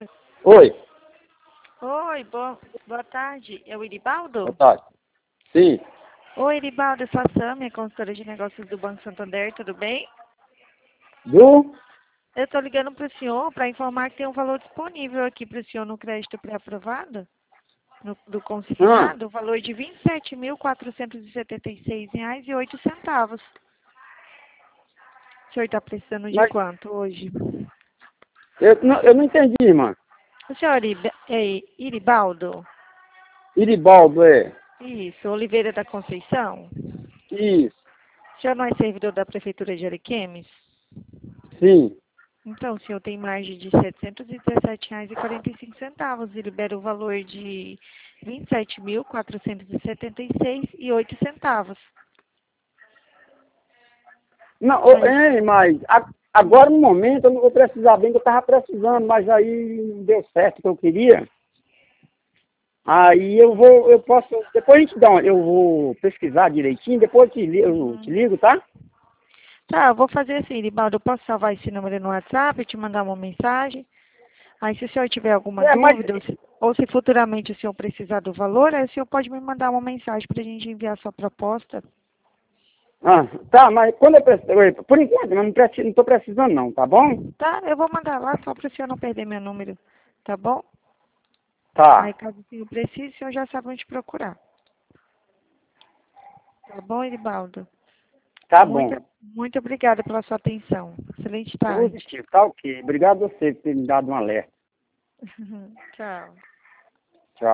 Oi, Oi, boa tarde. É o boa Iribaldo? tarde. Sim, Oi, Iribaldo, eu sou a Sâmia, consultora de negócios do Banco Santander, tudo bem? do? Eu estou ligando para o senhor para informar que tem um valor disponível aqui para o senhor no crédito pré-aprovado, do Ah, consignado, o valor de R$ 27.476,08. O senhor está precisando de mas quanto hoje? eu não entendi, irmã. O senhor é Iribaldo? Iribaldo, é. Isso, Oliveira da Conceição? Isso, O senhor não é servidor da Prefeitura de Ariquemes? sim. Então, o senhor tem margem de R$ 717,45 e libera o valor de R$ 27.476,08. Não, Mas, mas agora no momento eu não vou precisar bem, que eu estava precisando, mas aí não deu certo o que eu queria. Aí eu posso, depois a gente eu vou pesquisar direitinho, depois eu te uhum. ligo, tá? Tá, eu vou fazer assim, Ribaldo, eu posso salvar esse número no WhatsApp e te mandar uma mensagem. Aí, se o senhor tiver alguma É, mas, dúvida, ou se futuramente o senhor precisar do valor, aí o senhor pode me mandar uma mensagem para a gente enviar a sua proposta. tá, mas quando eu preciso, por enquanto, eu não estou precisando não, tá bom? Tá, eu vou mandar lá só para o senhor não perder meu número, tá bom? Aí, Tá, caso o senhor precise, o senhor já sabe onde procurar. Tá bom, Edibaldo? tá Muito, bom. muito obrigada pela sua atenção. Excelente tarde. Positivo, tá ok. Obrigado a você por ter me dado um alerta. Tchau.